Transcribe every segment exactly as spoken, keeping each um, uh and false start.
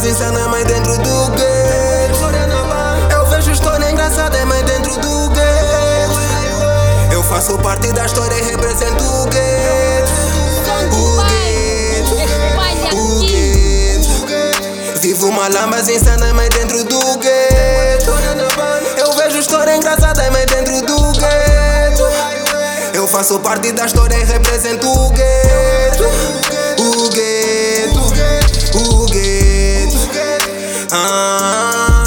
lamas insanas, mas dentro do gueto. Eu vejo história engraçada, mas dentro do gueto. Eu faço parte da história e represento o gueto. O gueto, o gueto. Vivo uma lamas insana, mas dentro do gueto. Eu vejo história engraçada, mas dentro do gueto. Eu faço parte da história e represento o gueto. O gueto, o gueto. Ah.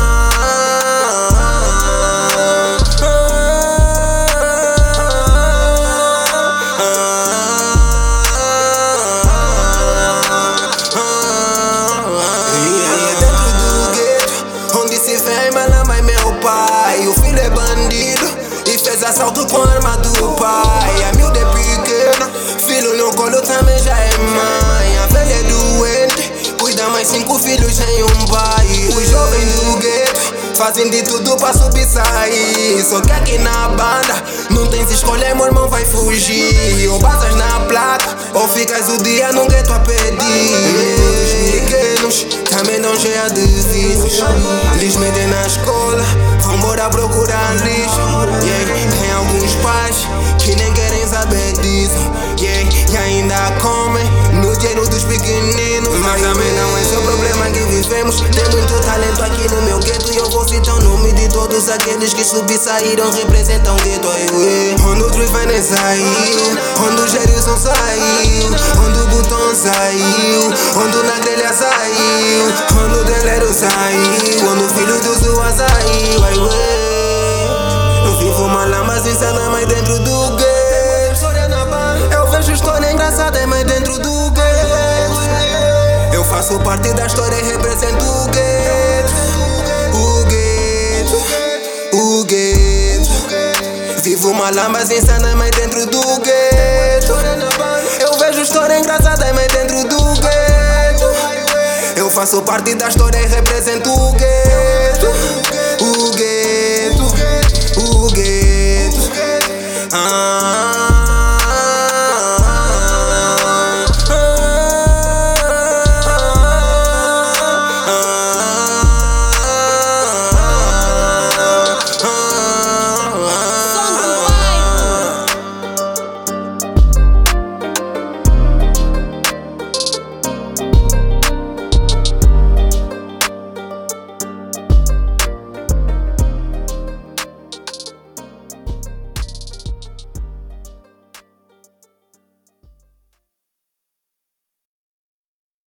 O filho é bandido e fez assalto com a arma do pai. A miúda é pequena, filho no colo também já é mãe. A velha é doente, cuida mais cinco filhos sem um pai. Os jovens do gueto fazem de tudo pra subir sair. Só que aqui na banda não tens escolha, meu irmão vai fugir. Ou passas na placa ou ficas o dia no gueto a pedir. Pequenos também não cheia de vícios. Eles metem na escola, vão embora procurar lixo. Yeah. Tem alguns pais que nem querem saber disso. Yeah. E ainda comem no dinheiro dos pequeninos. Mas também não é só o problema que vivemos. Tem muito talento aqui no meu gueto. E eu vou citar o nome de todos aqueles que subsaíram, representam o gueto. Onde o Trifane saiu, onde o Gerilson saiu, onde o Button saiu, onde o Nagrelha saiu, onde o Delero saiu, onde o filho do Zua saiu. Ai, ué. Eu vivo uma lamas insana, mas dentro do gueto. Eu vejo história engraçada, mas dentro do gueto. Eu faço parte da história e represento o gueto. O gueto, o gueto. Vivo uma lamas insana, mas dentro do gueto. Eu vejo história engraçada, mas dentro do gueto. Eu faço parte da história e represento o gueto.